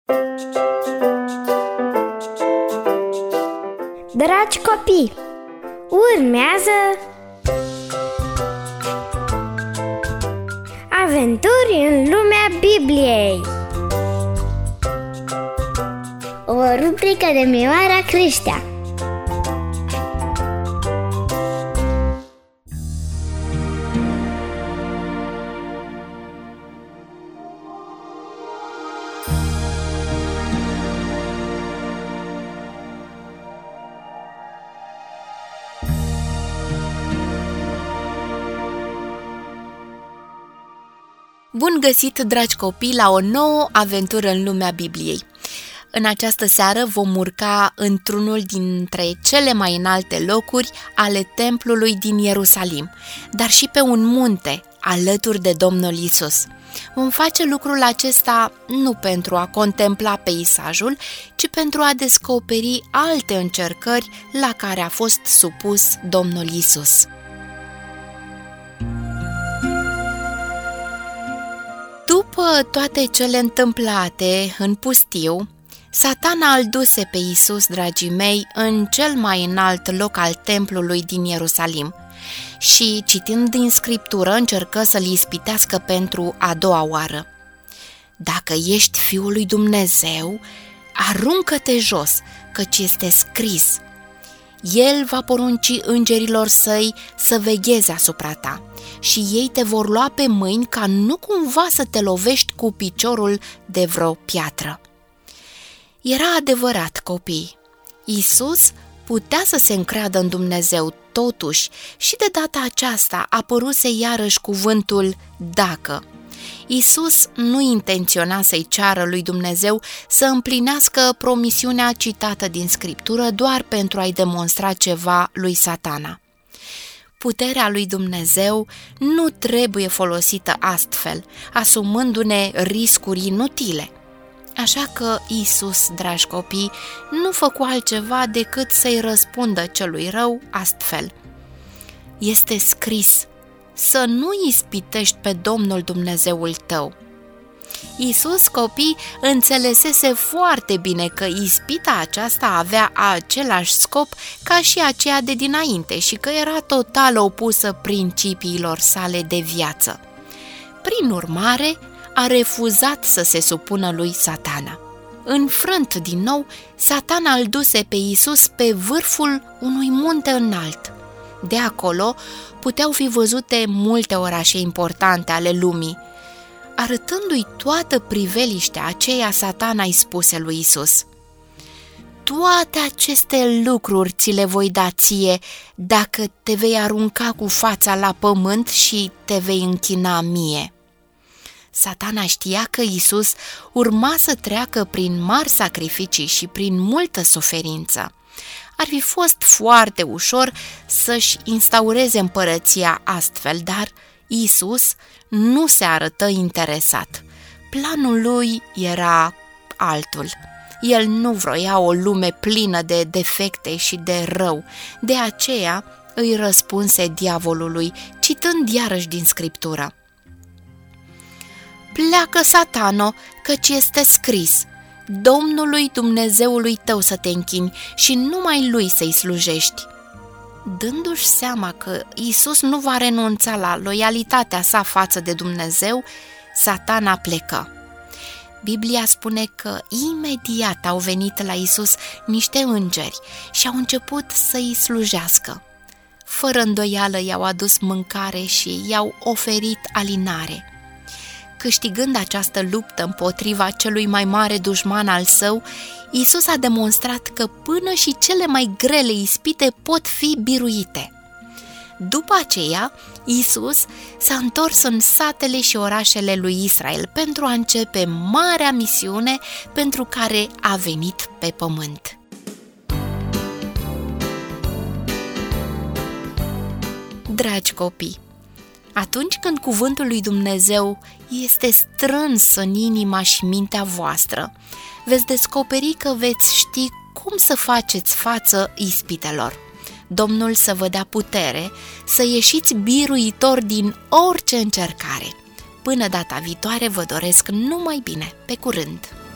Dragi copii, urmează Aventuri în lumea Bibliei, o rubrică de Mioara Creștea. Bun găsit, dragi copii, la o nouă aventură în lumea Bibliei! În această seară vom urca într-unul dintre cele mai înalte locuri ale templului din Ierusalim, dar și pe un munte, alături de Domnul Iisus. Vom face lucrul acesta nu pentru a contempla peisajul, ci pentru a descoperi alte încercări la care a fost supus Domnul Iisus. După toate cele întâmplate în pustiu, Satana îl duse pe Iisus, dragii mei, în cel mai înalt loc al templului din Ierusalim și, citind din Scriptură, încercă să-l ispitească pentru a doua oară. Dacă ești Fiul lui Dumnezeu, aruncă-te jos, căci este scris: El va porunci îngerilor săi să vegheze asupra ta și ei te vor lua pe mâini ca nu cumva să te lovești cu piciorul de vreo piatră. Era adevărat, copii. Iisus putea să se încreadă în Dumnezeu, totuși, și de data aceasta apăruse iarăși cuvântul dacă. Iisus nu intenționa să-i ceară lui Dumnezeu să împlinească promisiunea citată din Scriptură doar pentru a-i demonstra ceva lui Satana. Puterea lui Dumnezeu nu trebuie folosită astfel, asumându-ne riscuri inutile. Așa că Iisus, dragi copii, nu făcu altceva decât să-i răspundă celui rău astfel: Este scris, să nu ispitești pe Domnul Dumnezeul tău. Iisus, copii, înțelesese foarte bine că ispita aceasta avea același scop ca și aceea de dinainte și că era total opusă principiilor sale de viață. Prin urmare, a refuzat să se supună lui Satana. Înfrânt din nou, Satana îl duse pe Iisus pe vârful unui munte înalt. De acolo puteau fi văzute multe orașe importante ale lumii. Arătându-i toată priveliștea aceea, Satana îi spuse lui Iisus: Toate aceste lucruri ți le voi da ție dacă te vei arunca cu fața la pământ și te vei închina mie. Satana știa că Iisus urma să treacă prin mari sacrificii și prin multă suferință. Ar fi fost foarte ușor să-și instaureze împărăția astfel, dar Iisus nu se arătă interesat. Planul lui era altul. El nu vroia o lume plină de defecte și de rău. De aceea îi răspunse diavolului, citând iarăși din Scriptură: Pleacă, Satano, căci este scris: Domnului Dumnezeului tău să te închini și numai lui să-i slujești. Dându-și seama că Iisus nu va renunța la loialitatea sa față de Dumnezeu, Satana plecă. Biblia spune că imediat au venit la Iisus niște îngeri și au început să-i slujească. Fără îndoială i-au adus mâncare și i-au oferit alinare. Câștigând această luptă împotriva celui mai mare dușman al său, Iisus a demonstrat că până și cele mai grele ispite pot fi biruite. După aceea, Iisus s-a întors în satele și orașele lui Israel pentru a începe marea misiune pentru care a venit pe pământ. Dragi copii, atunci când cuvântul lui Dumnezeu este strâns în inima și mintea voastră, veți descoperi că veți ști cum să faceți față ispitelor. Domnul să vă dea putere să ieșiți biruitori din orice încercare. Până data viitoare vă doresc numai bine. Pe curând!